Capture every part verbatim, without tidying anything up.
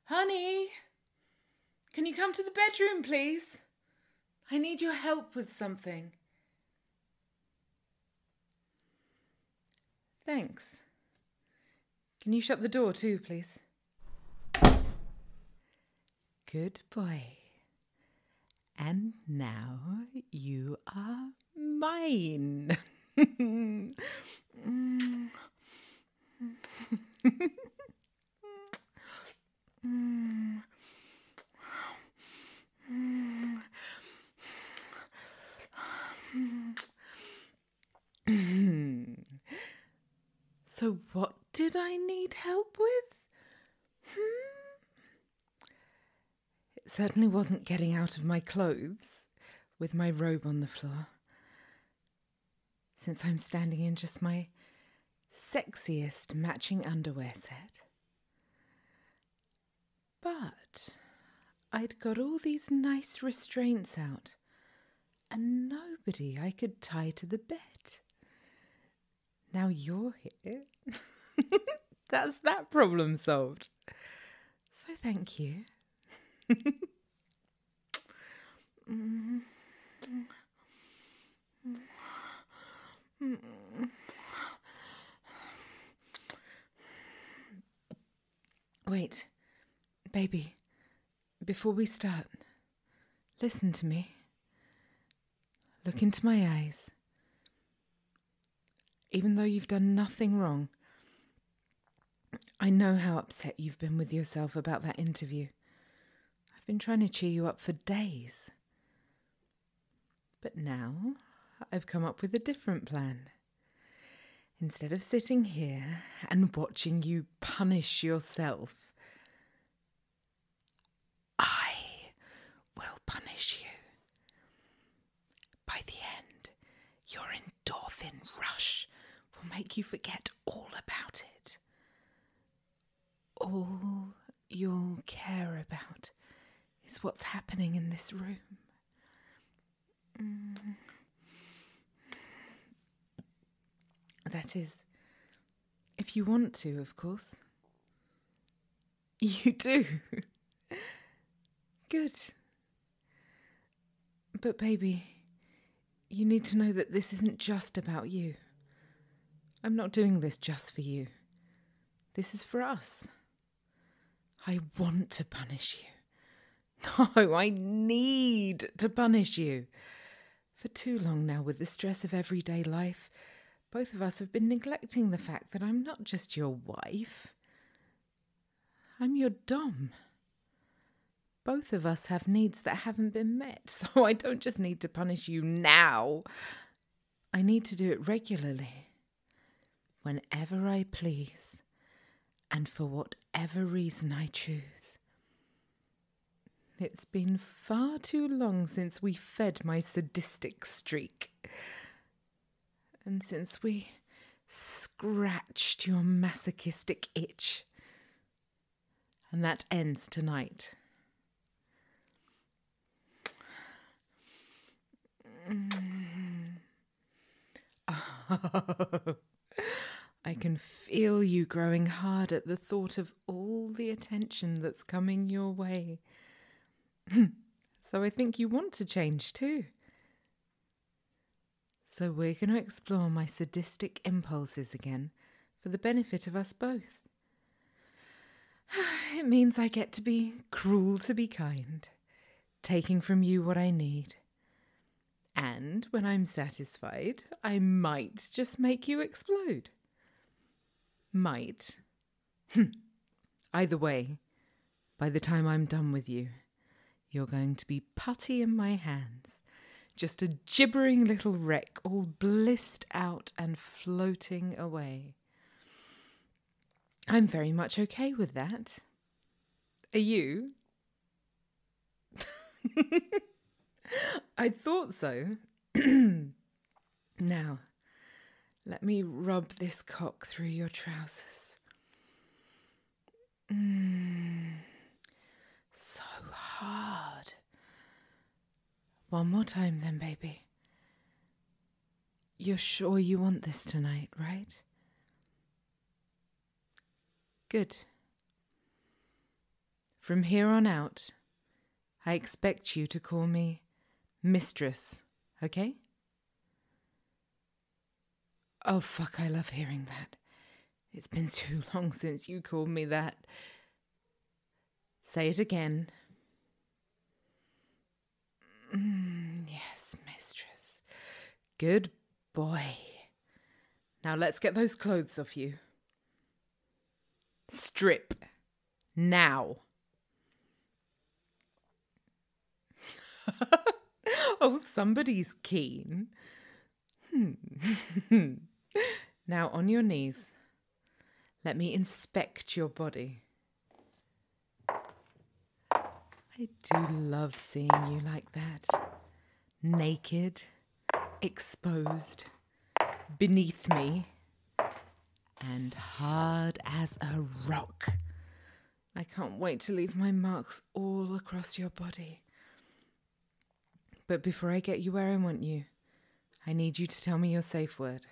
Honey, can you come to the bedroom, please? I need your help with something. Thanks. Can you shut the door too, please? Good boy. And now you are mine. So what did I need help with? Hmm? It certainly wasn't getting out of my clothes with my robe on the floor, since I'm standing in just my sexiest matching underwear set. But I'd got all these nice restraints out, and nobody I could tie to the bed. Now you're here. That's that problem solved. So thank you. Wait, baby, before we start, listen to me. Look into my eyes. Even though you've done nothing wrong, I know how upset you've been with yourself about that interview. I've been trying to cheer you up for days. But now I've come up with a different plan. Instead of sitting here and watching you punish yourself, I will punish you. By the end, your endorphin rush will make you forget all about it. All you'll care about is what's happening in this room. Mm. That is, if you want to, of course. You do. Good. But baby, you need to know that this isn't just about you. I'm not doing this just for you. This is for us. I want to punish you. No, I need to punish you. For too long now, with the stress of everyday life, both of us have been neglecting the fact that I'm not just your wife. I'm your dom. Both of us have needs that haven't been met, so I don't just need to punish you now. I need to do it regularly, whenever I please, and for whatever reason I choose. It's been far too long since we fed my sadistic streak, and since we scratched your masochistic itch. And that ends tonight. Oh, I can feel you growing hard at the thought of all the attention that's coming your way. So I think you want to change too. So we're going to explore my sadistic impulses again for the benefit of us both. It means I get to be cruel to be kind, taking from you what I need. And when I'm satisfied, I might just make you explode. Might. Either way, by the time I'm done with you, you're going to be putty in my hands, just a gibbering little wreck, all blissed out and floating away. I'm very much okay with that. Are you? I thought so. Now, let me rub this cock through your trousers. Mm, so hard. One more time then, baby. You're sure you want this tonight, right? Good. From here on out, I expect you to call me Mistress, okay? Oh, fuck, I love hearing that. It's been too long since you called me that. Say it again. Mm, yes, Mistress. Good boy. Now let's get those clothes off you. Strip. Now. Oh, somebody's keen. Hmm. Now on your knees. Let me inspect your body. I do love seeing you like that. Naked, exposed, beneath me, and hard as a rock. I can't wait to leave my marks all across your body. But before I get you where I want you, I need you to tell me your safe word.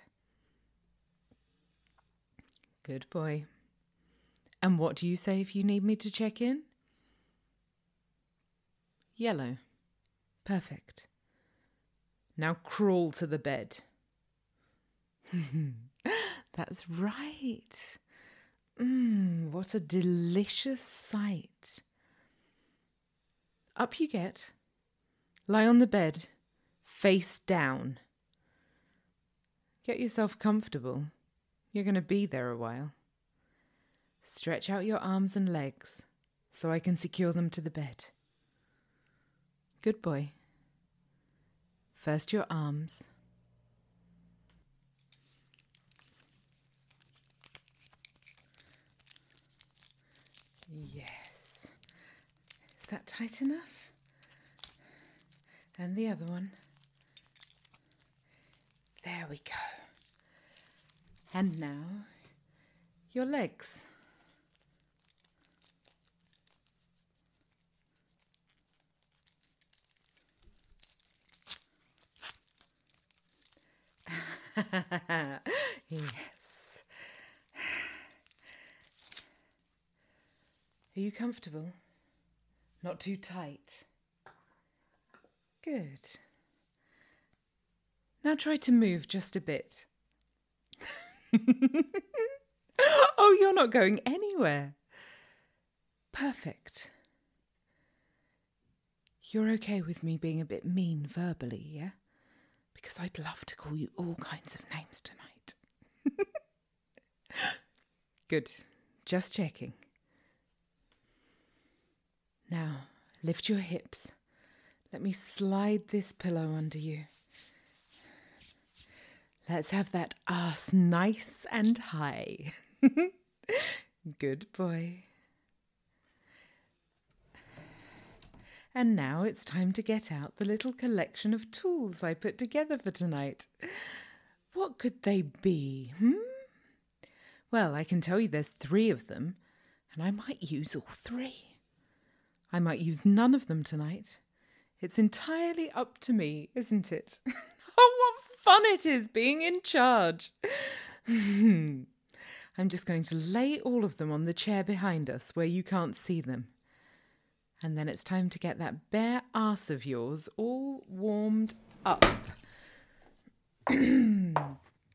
Good boy. And what do you say if you need me to check in? Yellow. Perfect. Now crawl to the bed. That's right. Mmm, what a delicious sight. Up you get. Lie on the bed, face down. Get yourself comfortable. You're going to be there a while. Stretch out your arms and legs so I can secure them to the bed. Good boy. First your arms. Yes. Is that tight enough? And the other one. There we go. And now, your legs. Yes. Are you comfortable? Not too tight? Good. Now try to move just a bit. Oh, you're not going anywhere. Perfect. You're okay with me being a bit mean verbally, yeah? Because I'd love to call you all kinds of names tonight. Good. Just checking. Now, lift your hips. Let me slide this pillow under you. Let's have that ass nice and high. Good boy. And now it's time to get out the little collection of tools I put together for tonight. What could they be, hmm? Well, I can tell you there's three of them, and I might use all three. I might use none of them tonight. It's entirely up to me, isn't it? Oh, what fun it is being in charge. I'm just going to lay all of them on the chair behind us where you can't see them. And then it's time to get that bare arse of yours all warmed up. mm.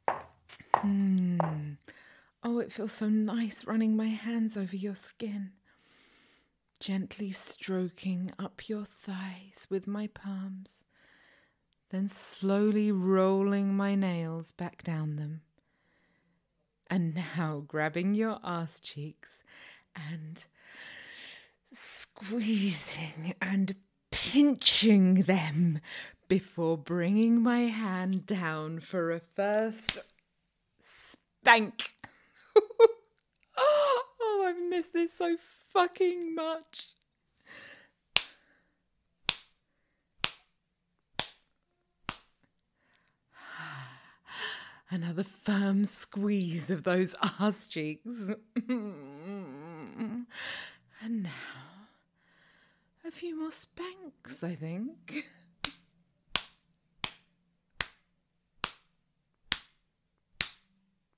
Oh, it feels so nice running my hands over your skin. Gently stroking up your thighs with my palms. Then slowly rolling my nails back down them. And now grabbing your arse cheeks and squeezing and pinching them before bringing my hand down for a first spank. Oh, I've missed this so fucking much. Another firm squeeze of those arse cheeks. And now, a few more spanks, I think.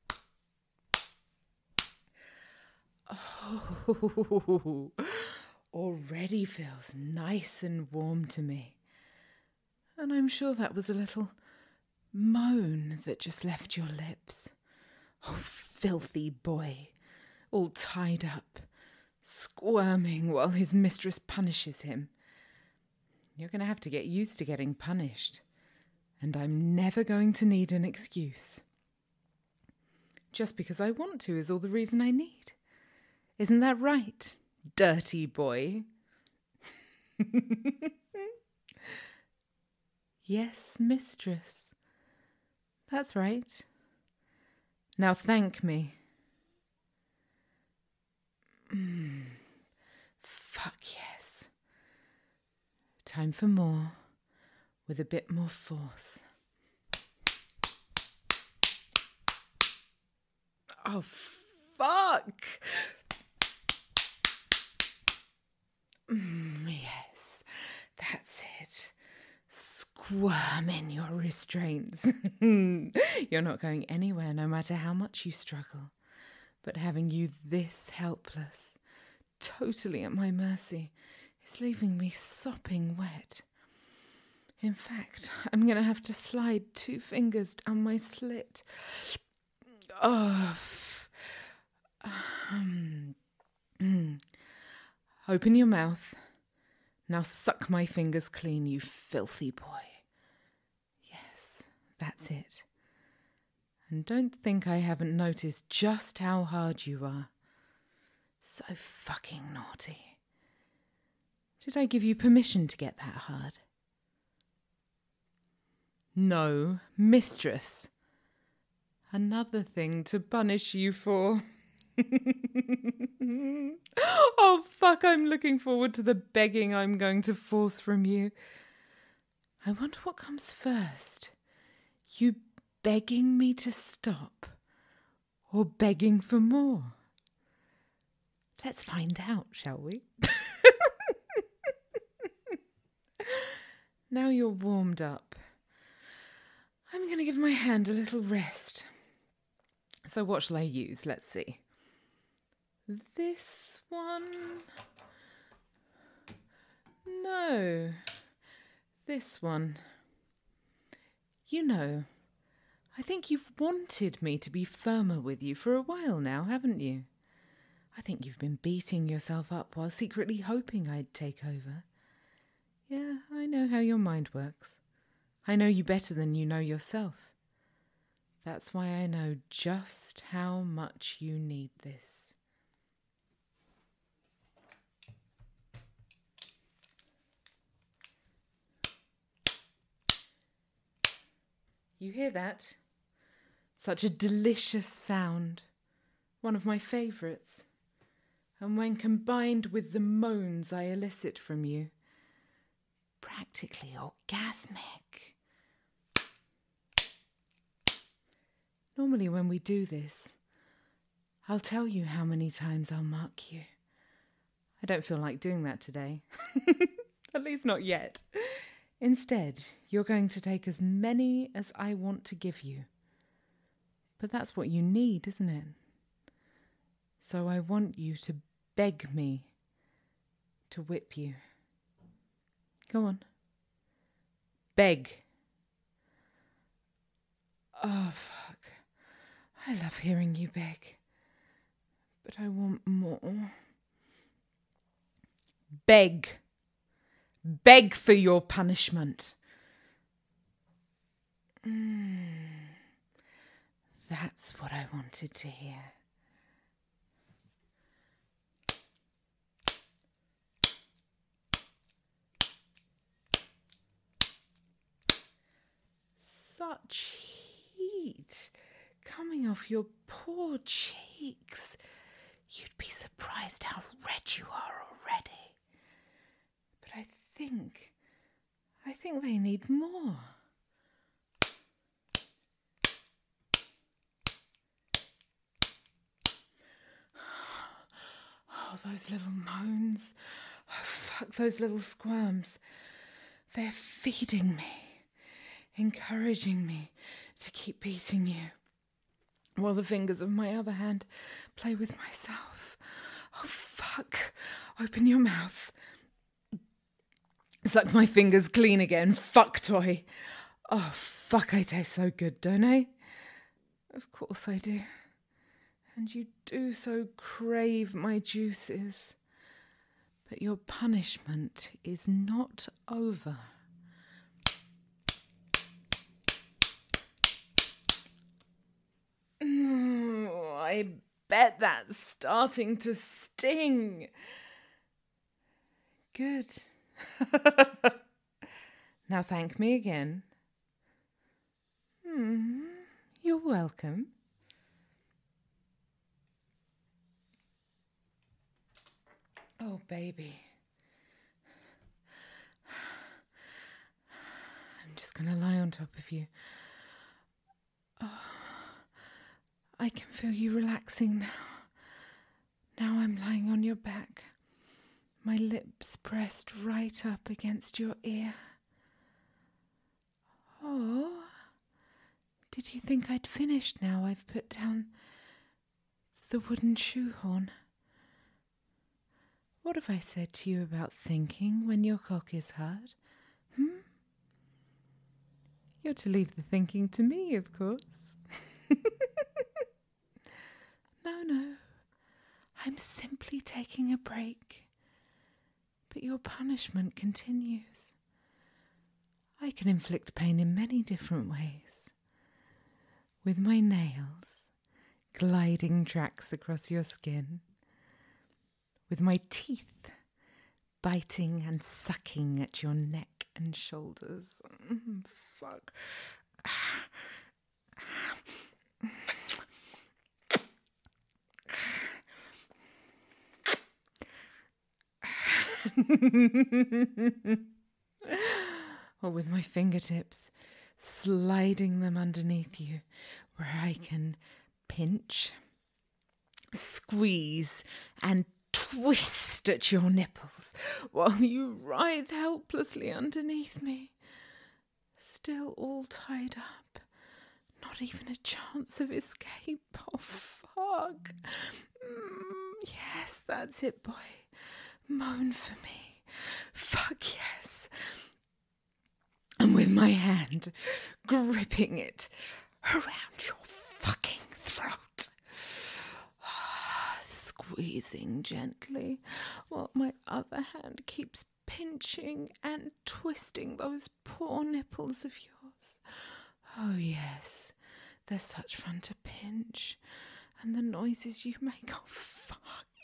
Oh, already feels nice and warm to me. And I'm sure that was a little moan that just left your lips. Oh, filthy boy, all tied up, squirming while his mistress punishes him. You're going to have to get used to getting punished, and I'm never going to need an excuse. Just because I want to is all the reason I need. Isn't that right, dirty boy? Yes, mistress. That's right. Now thank me. Mm. Fuck yes. Time for more, with a bit more force. Oh, fuck! Mm, yes, that's it. Squirm in your restraints. You're not going anywhere no matter how much you struggle. But having you this helpless, totally at my mercy, is leaving me sopping wet. In fact, I'm going to have to slide two fingers down my slit. Oh. F- um. mm. Open your mouth. Now suck my fingers clean, you filthy boy. Yes, that's it. And don't think I haven't noticed just how hard you are. So fucking naughty. Did I give you permission to get that hard? No, mistress. Another thing to punish you for. Oh, fuck, I'm looking forward to the begging I'm going to force from you. I wonder what comes first. You begging me to stop, or begging for more? Let's find out, shall we? Now you're warmed up, I'm going to give my hand a little rest. So what shall I use? Let's see. This one? No. This one. You know, I think you've wanted me to be firmer with you for a while now, haven't you? I think you've been beating yourself up while secretly hoping I'd take over. Yeah, I know how your mind works. I know you better than you know yourself. That's why I know just how much you need this. You hear that? Such a delicious sound. One of my favourites. And when combined with the moans I elicit from you, practically orgasmic. Normally when we do this, I'll tell you how many times I'll mark you. I don't feel like doing that today. At least not yet. Instead, you're going to take as many as I want to give you. But that's what you need, isn't it? So I want you to beg me to whip you. Go on. Beg. Oh, fuck. I love hearing you beg. But I want more. Beg. Beg for your punishment. Mm. That's what I wanted to hear. Such heat coming off your poor cheeks. You'd be surprised how red you are already. But I think, I think they need more. Oh, those little moans. Oh, fuck, those little squirms. They're feeding me, encouraging me to keep beating you, while the fingers of my other hand play with myself. Oh, fuck. Open your mouth. Suck my fingers clean again, fuck toy. Oh, fuck, I taste so good, don't I? Of course I do. And you do so crave my juices. But your punishment is not over. Mm, I bet that's starting to sting. Good. Now thank me again. Hmm, you're welcome. Oh, baby. I'm just going to lie on top of you. Oh, I can feel you relaxing now. Now I'm lying on your back, my lips pressed right up against your ear. Oh, did you think I'd finished now I've put down the wooden shoehorn? What have I said to you about thinking when your cock is hard? Hmm? You're to leave the thinking to me, of course. No, no. I'm simply taking a break. But your punishment continues. I can inflict pain in many different ways. With my nails, gliding tracks across your skin. With my teeth, biting and sucking at your neck and shoulders. Mm, fuck. Or with my fingertips, sliding them underneath you, where I can pinch, squeeze, and twist at your nipples while you writhe helplessly underneath me, still all tied up, not even a chance of escape. Oh, fuck. Mm, yes, that's it, boy. Moan for me. Fuck yes. And with my hand gripping it around your fucking throat, squeezing gently while my other hand keeps pinching and twisting those poor nipples of yours. Oh yes, they're such fun to pinch, and the noises you make, oh fuck.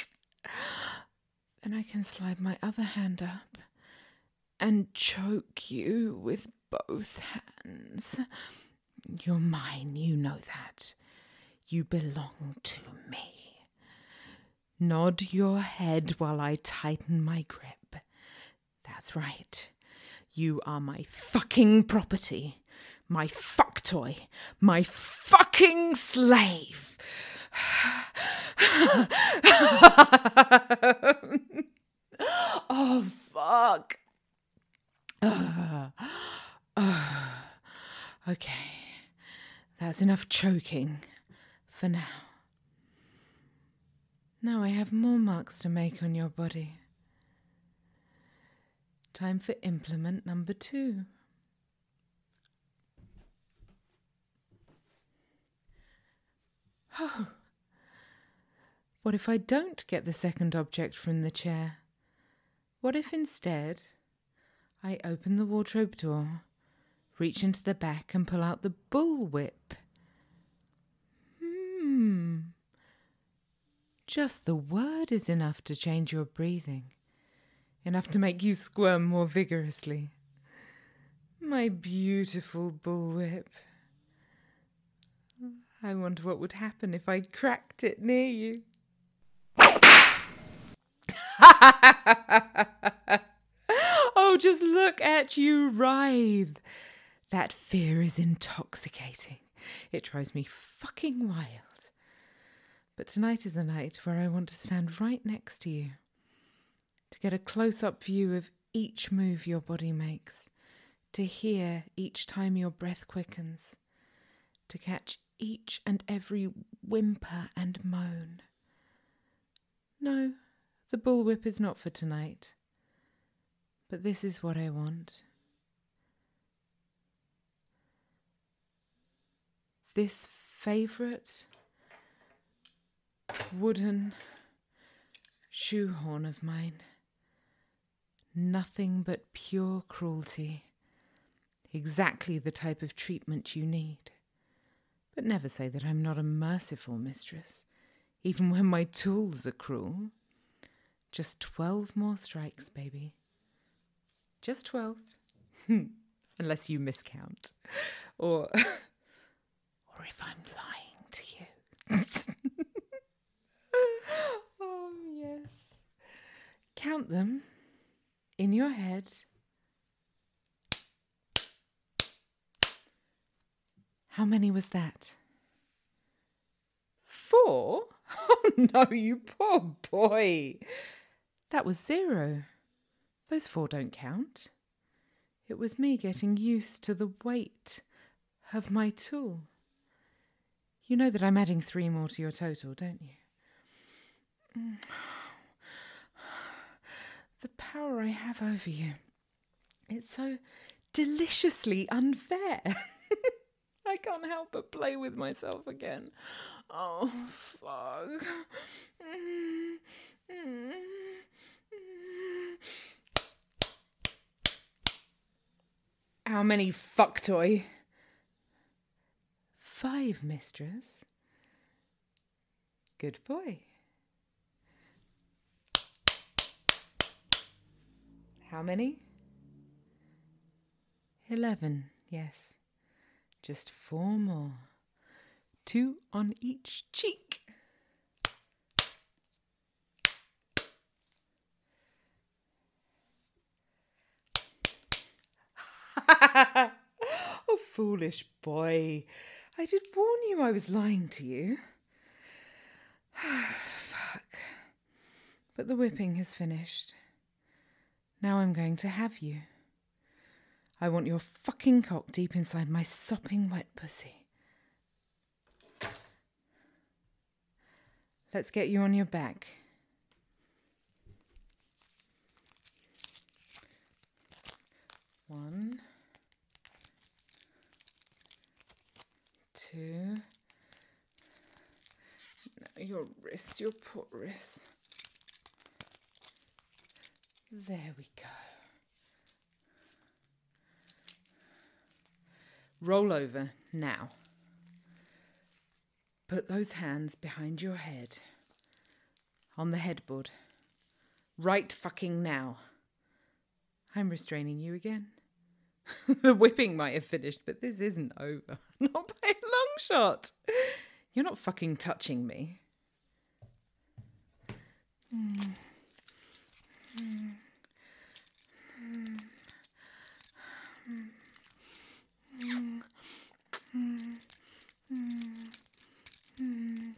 Then I can slide my other hand up and choke you with both hands. You're mine, you know that. You belong to me. Nod your head while I tighten my grip. That's right. You are my fucking property. My fuck toy. My fucking slave. Oh, fuck. Uh, uh, okay. That's enough choking for now. Now I have more marks to make on your body. Time for implement number two. Oh. What if I don't get the second object from the chair? What if instead I open the wardrobe door, reach into the back and pull out the bullwhip? Hmm. Just the word is enough to change your breathing, enough to make you squirm more vigorously. My beautiful bullwhip. I wonder what would happen if I cracked it near you. Oh, just look at you writhe. That fear is intoxicating. It drives me fucking wild. But tonight is a night where I want to stand right next to you, to get a close-up view of each move your body makes, to hear each time your breath quickens, to catch each and every whimper and moan. No, The bullwhip is not for tonight. But this is what I want. This favourite wooden shoehorn of mine. Nothing but pure cruelty. Exactly the type of treatment you need. But never say that I'm not a merciful mistress, even when my tools are cruel. Just twelve more strikes, baby. Just twelve. Unless you miscount. Or, or if I'm lying to you. Oh, yes. Count them in your head. How many was that? Four? Oh, no, you poor boy. That was zero. Those four don't count. It was me getting used to the weight of my tool. You know that I'm adding three more to your total, don't you? The power I have over you. It's so deliciously unfair. I can't help but play with myself again. Oh, fuck. How many, fuck toy? Five, mistress. Good boy. How many? Eleven, yes. Just four more. Two on each cheek. Oh, foolish boy. I did warn you I was lying to you. Fuck. But the whipping has finished. Now I'm going to have you. I want your fucking cock deep inside my sopping wet pussy. Let's get you on your back. One. Two. No, your wrist, your poor wrist. There we go. Roll over now. Put those hands behind your head. On the headboard. Right fucking now. I'm restraining you again. The whipping might have finished, but this isn't over. Not by a long shot. You're not fucking touching me. Mm. Mm. Mm. Mm. Mm.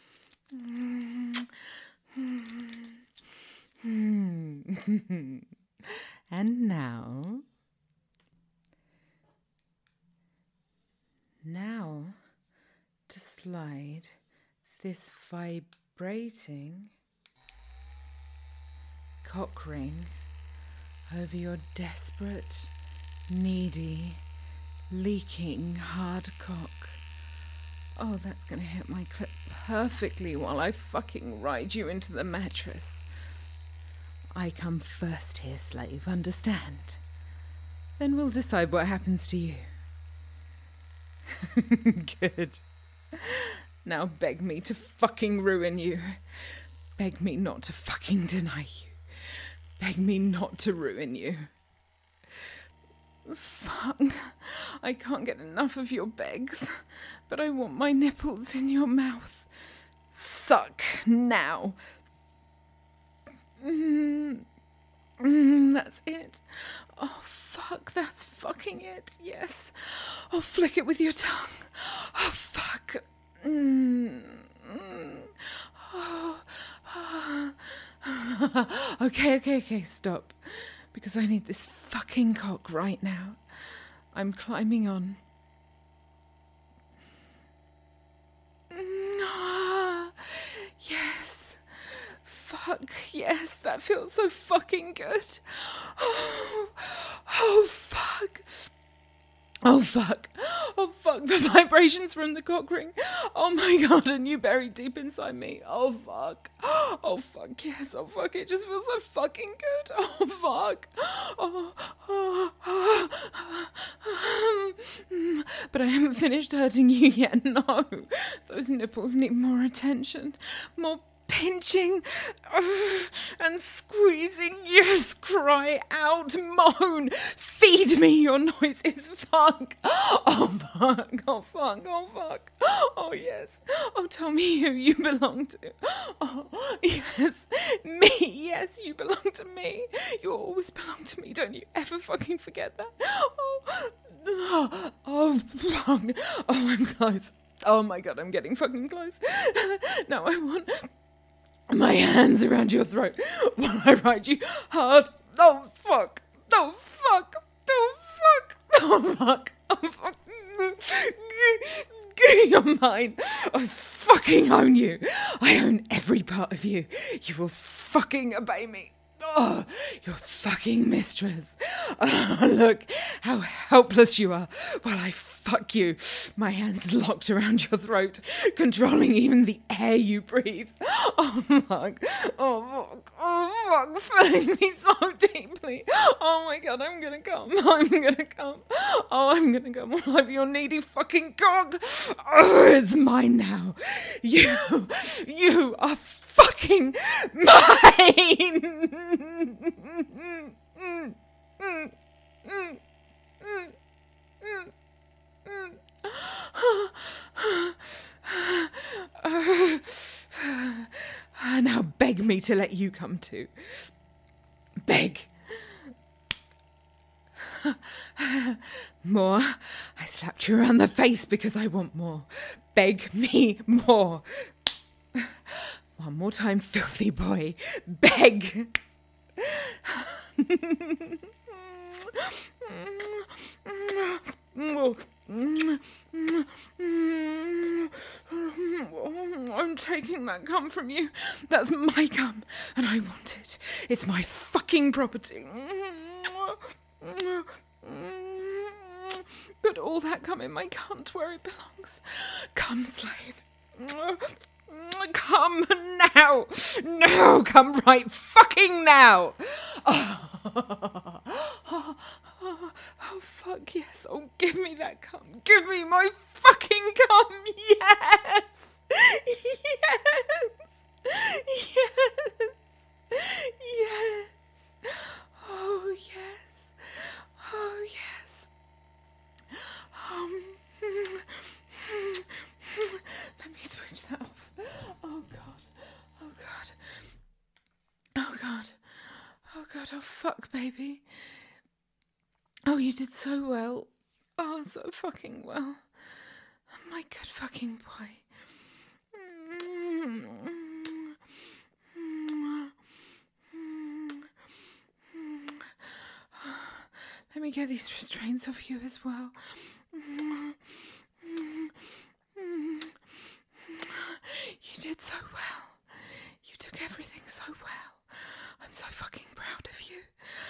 Mm. Mm. And now, now to slide this vibrating cock ring over your desperate, needy, leaking hard cock. Oh, that's going to hit my clip perfectly while I fucking ride you into the mattress. I come first here, slave, understand? Then we'll decide what happens to you. Good. Now beg me to fucking ruin you. Beg me not to fucking deny you. Beg me not to ruin you. Fuck. I can't get enough of your begs, but I want my nipples in your mouth. Suck now. Mm, mm, that's it. Oh, fuck, that's fucking it. Yes. Oh, flick it with your tongue. Oh, fuck. Mm, mm. Oh, oh. Okay, okay, okay, stop. Because I need this fucking cock right now. I'm climbing on. Mm, ah, yes. Fuck. fuck, yes, that feels so fucking good. Oh, oh fuck. Oh fuck, oh fuck, the vibrations from the cock ring. Oh my god, and you buried deep inside me. Oh fuck, oh fuck, yes, oh fuck, it just feels so fucking good. Oh fuck, oh, oh, oh. Um, but I haven't finished hurting you yet, no. Those nipples need more attention, more pinching uh, and squeezing. Yes, cry out, moan, feed me your noises. Fuck. Oh fuck, oh fuck, oh fuck. Oh yes. Oh, tell me who you belong to. Oh yes, me. Yes, you belong to me. You always belong to me. Don't you ever fucking forget that. Oh, oh, oh fuck. Oh, I'm close. Oh my god, I'm getting fucking close. Now I want my hands around your throat while I ride you hard. Oh fuck. Oh fuck. Oh fuck. Oh fuck. Oh fuck. You're mine. I fucking own you. I own every part of you. You will fucking obey me. Oh, you're fucking mistress. Oh, look how helpless you are while I fuck you. My hands locked around your throat, controlling even the air you breathe. Oh, fuck. Oh, fuck. Oh, fuck. Filling me so deeply. Oh, my God, I'm gonna come. I'm gonna come. Oh, I'm gonna come all over your needy fucking cock. Oh, it's mine now. You, you are fucking mine. Now beg me to let you come too. Beg. More. I slapped you around the face because I want more. Beg me more. One more time, filthy boy. Beg. I'm taking that cum from you. That's my cum, and I want it. It's my fucking property. Put all that cum in my cunt where it belongs. Cum, slave. Come now. No, come right fucking now. Oh, oh, oh, oh, fuck yes. Oh, give me that cum. Give me my fucking cum. Yes. Yes. Yes. Yes. Oh, yes. Oh, yes. Um... Let me switch that off. Oh god. Oh god. Oh god. Oh god. Oh fuck, baby. Oh, you did so well. Oh, so fucking well. My good fucking boy. Let me get these restraints off you as well. You did so well. You took everything so well. I'm so fucking proud of you.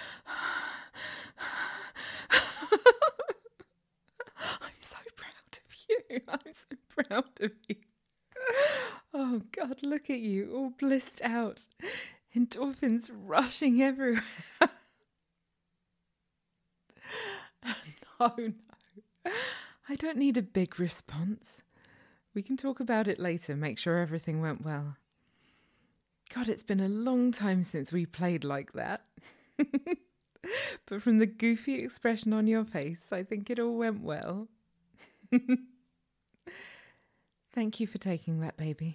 I'm so proud of you. I'm so proud of you. Oh God, look at you, all blissed out. Endorphins rushing everywhere. No, no. I don't need a big response. We can talk about it later, make sure everything went well. God, it's been a long time since we played like that. But from the goofy expression on your face, I think it all went well. Thank you for taking that, baby.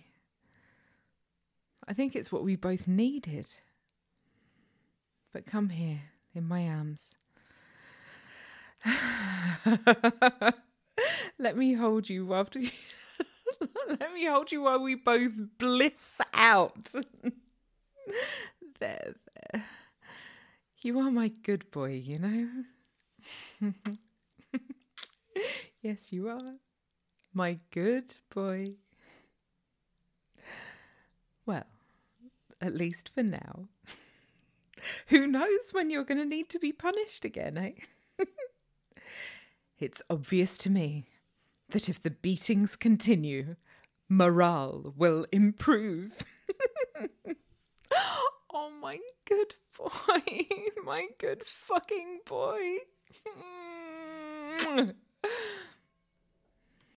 I think it's what we both needed. But come here, in my arms. Let me hold you after you... Let me hold you while we both bliss out. There, there. You are my good boy, you know? Yes, you are. My good boy. Well, at least for now. Who knows when you're going to need to be punished again, eh? It's obvious to me that if the beatings continue, morale will improve. Oh, my good boy. My good fucking boy.